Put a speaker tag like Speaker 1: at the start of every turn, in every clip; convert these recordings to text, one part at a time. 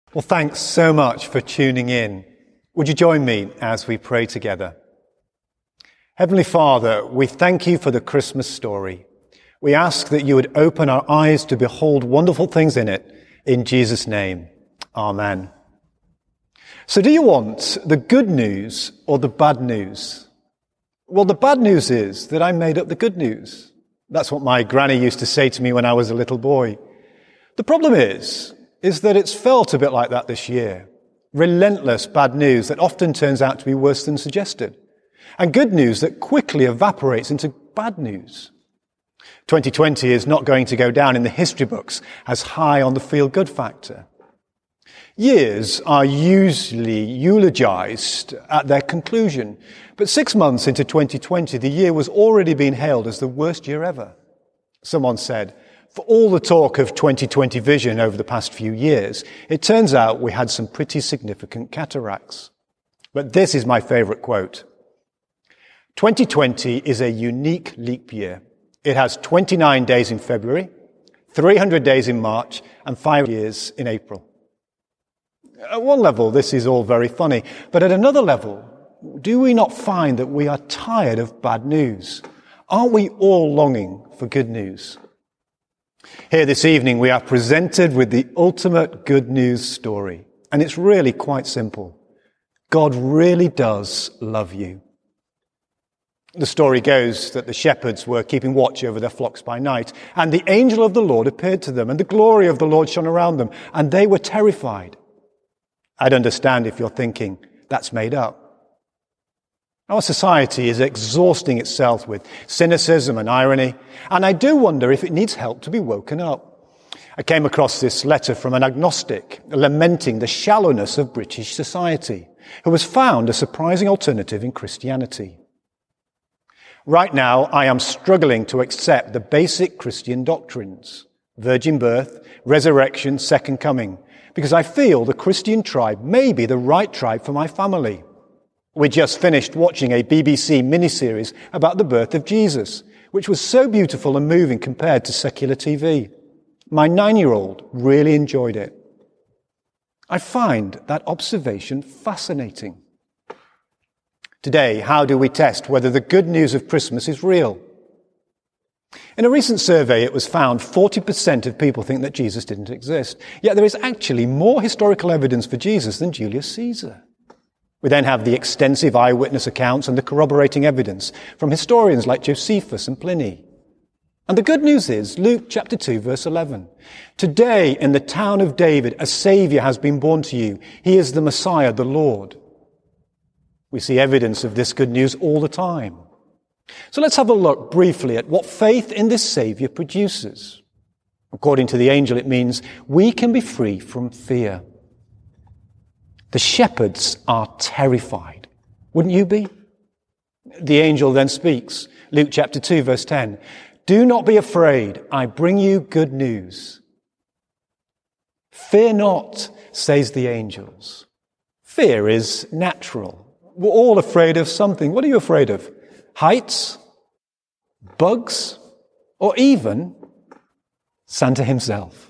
Speaker 1: Well, thanks so much for tuning in. Would you join me as we pray together? Heavenly Father, we thank you for the Christmas story. We ask that you would open our eyes to behold wonderful things in it. In Jesus' name, amen. So do you want the good news or the bad news? Well, the bad news is that I made up the good news. That's what my granny used to say to me when I was a little boy. The problem is that it's felt a bit like that this year. Relentless bad news that often turns out to be worse than suggested. And good news that quickly evaporates into bad news. 2020 is not going to go down in the history books as high on the feel-good factor. Years are usually eulogized at their conclusion. But 6 months into 2020, the year was already being hailed as the worst year ever. Someone said, for all the talk of 2020 vision over the past few years, it turns out we had some pretty significant cataracts. But this is my favorite quote. 2020 is a unique leap year. It has 29 days in February, 300 days in March, and 5 years in April. At one level, this is all very funny. But at another level, do we not find that we are tired of bad news? Aren't we all longing for good news? Here this evening, we are presented with the ultimate good news story. And it's really quite simple. God really does love you. The story goes that the shepherds were keeping watch over their flocks by night, and the angel of the Lord appeared to them, and the glory of the Lord shone around them, and they were terrified. I'd understand if you're thinking, that's made up. Our society is exhausting itself with cynicism and irony, and I do wonder if it needs help to be woken up. I came across this letter from an agnostic lamenting the shallowness of British society, who has found a surprising alternative in Christianity. Right now, I am struggling to accept the basic Christian doctrines, virgin birth, resurrection, second coming, because I feel the Christian tribe may be the right tribe for my family. We just finished watching a BBC miniseries about the birth of Jesus, which was so beautiful and moving compared to secular TV. My 9-year-old really enjoyed it. I find that observation fascinating. Today, how do we test whether the good news of Christmas is real? In a recent survey, it was found 40% of people think that Jesus didn't exist. Yet there is actually more historical evidence for Jesus than Julius Caesar. We then have the extensive eyewitness accounts and the corroborating evidence from historians like Josephus and Pliny. And the good news is, Luke chapter 2, verse 11. Today in the town of David, a Saviour has been born to you. He is the Messiah, the Lord. We see evidence of this good news all the time. So let's have a look briefly at what faith in this Saviour produces. According to the angel, it means we can be free from fear. The shepherds are terrified. Wouldn't you be? The angel then speaks. Luke chapter 2, verse 10. Do not be afraid. I bring you good news. Fear not, says the angels. Fear is natural. We're all afraid of something. What are you afraid of? Heights? Bugs? Or even Santa himself?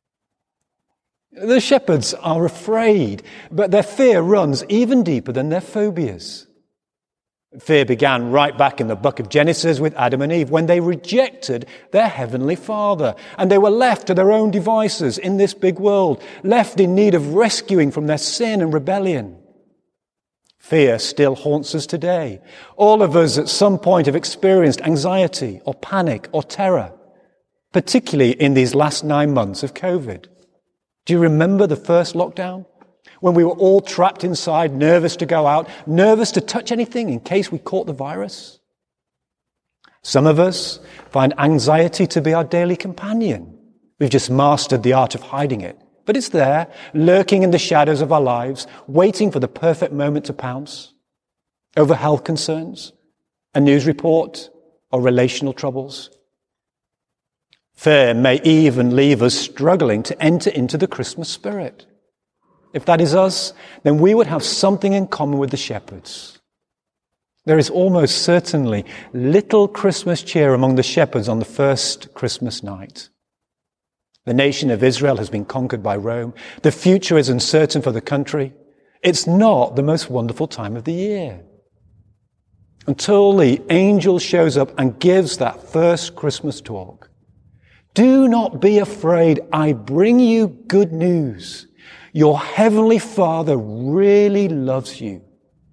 Speaker 1: The shepherds are afraid, but their fear runs even deeper than their phobias. Fear began right back in the book of Genesis with Adam and Eve when they rejected their heavenly Father, and they were left to their own devices in this big world, left in need of rescuing from their sin and rebellion. Fear still haunts us today. All of us at some point have experienced anxiety or panic or terror, particularly in these last 9 months of COVID. Do you remember the first lockdown? When we were all trapped inside, nervous to go out, nervous to touch anything in case we caught the virus? Some of us find anxiety to be our daily companion. We've just mastered the art of hiding it. But it's there, lurking in the shadows of our lives, waiting for the perfect moment to pounce. Over health concerns, a news report, or relational troubles. Fear may even leave us struggling to enter into the Christmas spirit. If that is us, then we would have something in common with the shepherds. There is almost certainly little Christmas cheer among the shepherds on the first Christmas night. The nation of Israel has been conquered by Rome. The future is uncertain for the country. It's not the most wonderful time of the year. Until the angel shows up and gives that first Christmas talk. Do not be afraid. I bring you good news. Your heavenly Father really loves you.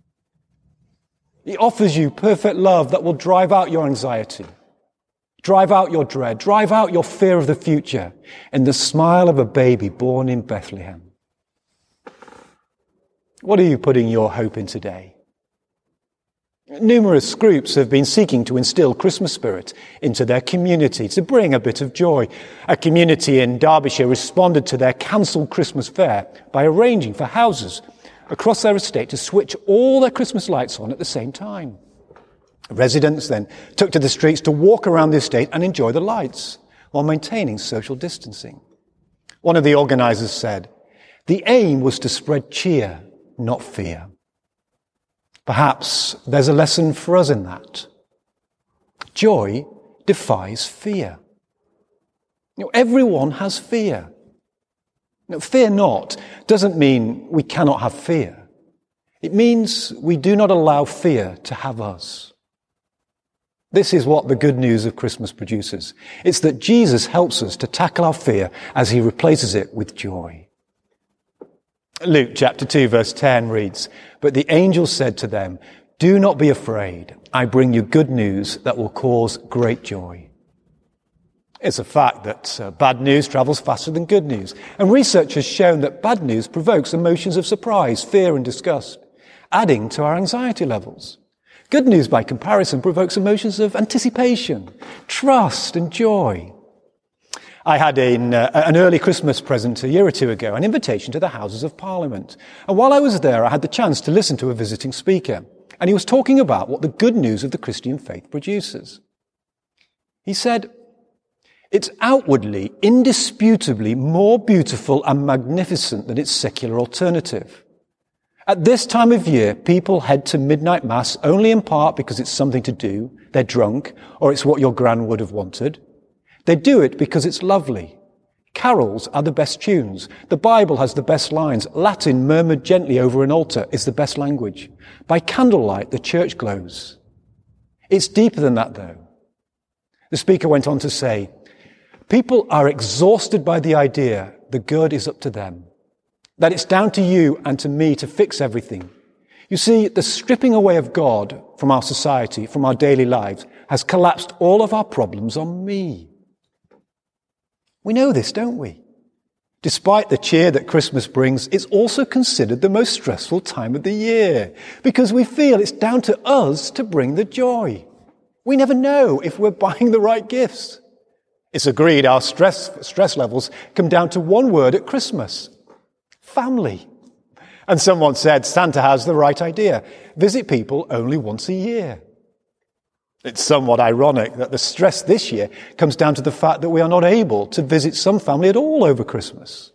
Speaker 1: He offers you perfect love that will drive out your anxiety, drive out your dread, drive out your fear of the future in the smile of a baby born in Bethlehem. What are you putting your hope in today? Numerous groups have been seeking to instill Christmas spirit into their community to bring a bit of joy. A community in Derbyshire responded to their cancelled Christmas fair by arranging for houses across their estate to switch all their Christmas lights on at the same time. Residents then took to the streets to walk around the estate and enjoy the lights while maintaining social distancing. One of the organisers said, "The aim was to spread cheer, not fear." Perhaps there's a lesson for us in that. Joy defies fear. Everyone has fear. Fear not doesn't mean we cannot have fear. It means we do not allow fear to have us. This is what the good news of Christmas produces. It's that Jesus helps us to tackle our fear as he replaces it with joy. Luke chapter 2 verse 10 reads, "But the angel said to them, 'Do not be afraid. I bring you good news that will cause great joy.'" It's a fact that bad news travels faster than good news. And research has shown that bad news provokes emotions of surprise, fear and disgust, adding to our anxiety levels. Good news, by comparison, provokes emotions of anticipation, trust and joy. I had an early Christmas present a year or two ago, an invitation to the Houses of Parliament. And while I was there, I had the chance to listen to a visiting speaker. And he was talking about what the good news of the Christian faith produces. He said, "It's outwardly, indisputably more beautiful and magnificent than its secular alternative. At this time of year, people head to midnight mass only in part because it's something to do, they're drunk, or it's what your gran would have wanted. They do it because it's lovely. Carols are the best tunes. The Bible has the best lines. Latin murmured gently over an altar is the best language. By candlelight, the church glows. It's deeper than that, though." The speaker went on to say, "People are exhausted by the idea the good is up to them, that it's down to you and to me to fix everything. You see, the stripping away of God from our society, from our daily lives, has collapsed all of our problems on me." We know this, don't we? Despite the cheer that Christmas brings, it's also considered the most stressful time of the year because we feel it's down to us to bring the joy. We never know if we're buying the right gifts. It's agreed our stress levels come down to one word at Christmas: family. And someone said Santa has the right idea. Visit people only once a year. It's somewhat ironic that the stress this year comes down to the fact that we are not able to visit some family at all over Christmas.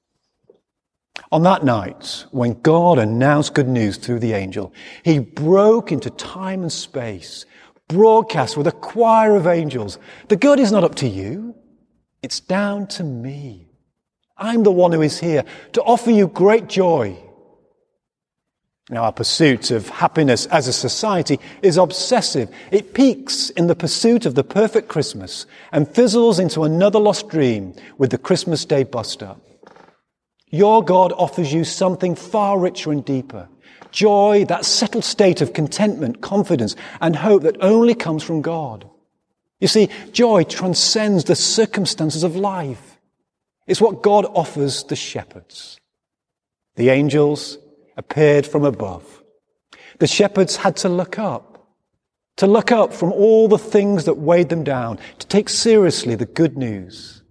Speaker 1: On that night, when God announced good news through the angel, he broke into time and space, broadcast with a choir of angels. The good is not up to you. It's down to me. I'm the one who is here to offer you great joy. Now, our pursuit of happiness as a society is obsessive. It peaks in the pursuit of the perfect Christmas and fizzles into another lost dream with the Christmas Day bust-up. Your God offers you something far richer and deeper. Joy, that settled state of contentment, confidence, and hope that only comes from God. You see, joy transcends the circumstances of life. It's what God offers the shepherds. The angels appeared from above. The shepherds had to look up from all the things that weighed them down, to take seriously the good news.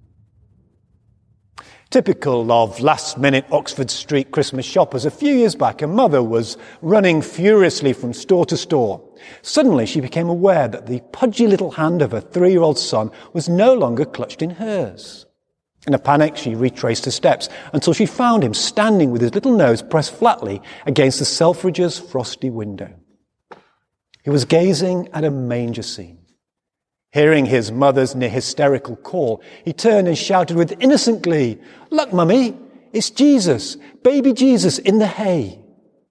Speaker 1: Typical of last-minute Oxford Street Christmas shoppers, a few years back, a mother was running furiously from store to store. Suddenly, she became aware that the pudgy little hand of her 3-year-old son was no longer clutched in hers. In a panic, she retraced her steps until she found him standing with his little nose pressed flatly against the Selfridges' frosty window. He was gazing at a manger scene. Hearing his mother's near hysterical call, he turned and shouted with innocent glee, "Look, Mummy, it's Jesus, baby Jesus in the hay."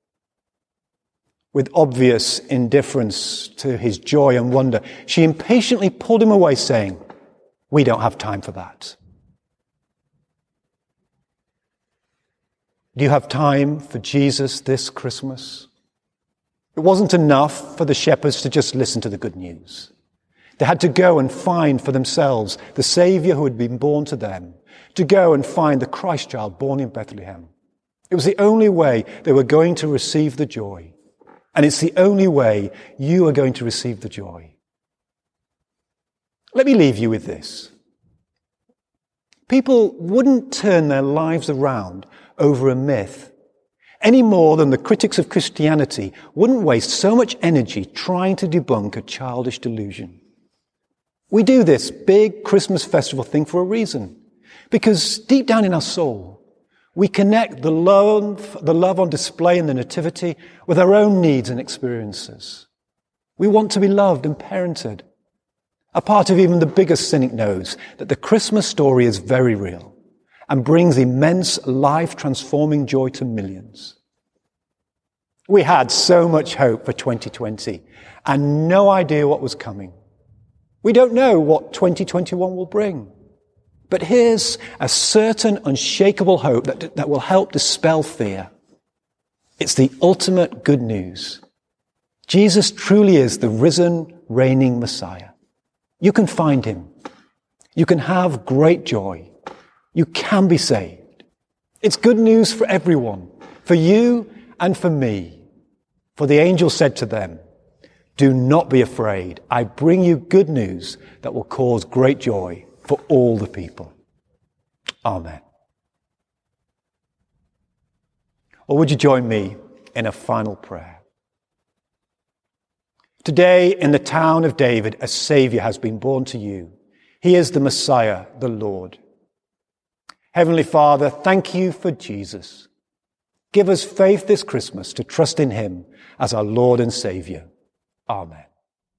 Speaker 1: With obvious indifference to his joy and wonder, she impatiently pulled him away, saying, "We don't have time for that." Do you have time for Jesus this Christmas? It wasn't enough for the shepherds to just listen to the good news. They had to go and find for themselves the Saviour who had been born to them, to go and find the Christ child born in Bethlehem. It was the only way they were going to receive the joy. And it's the only way you are going to receive the joy. Let me leave you with this. People wouldn't turn their lives around over a myth any more than the critics of Christianity wouldn't waste so much energy trying to debunk a childish delusion. We do this big Christmas festival thing for a reason. Because deep down in our soul, we connect the love on display in the Nativity with our own needs and experiences. We want to be loved and parented. A part of even the biggest cynic knows that the Christmas story is very real and brings immense life-transforming joy to millions. We had so much hope for 2020 and no idea what was coming. We don't know what 2021 will bring. But here's a certain, unshakable hope that will help dispel fear. It's the ultimate good news. Jesus truly is the risen, reigning Messiah. You can find him. You can have great joy. You can be saved. It's good news for everyone, for you and for me. For the angel said to them, "Do not be afraid. I bring you good news that will cause great joy for all the people." Amen. Or would you join me in a final prayer? Today, in the town of David, a Saviour has been born to you. He is the Messiah, the Lord. Heavenly Father, thank you for Jesus. Give us faith this Christmas to trust in him as our Lord and Saviour. Amen.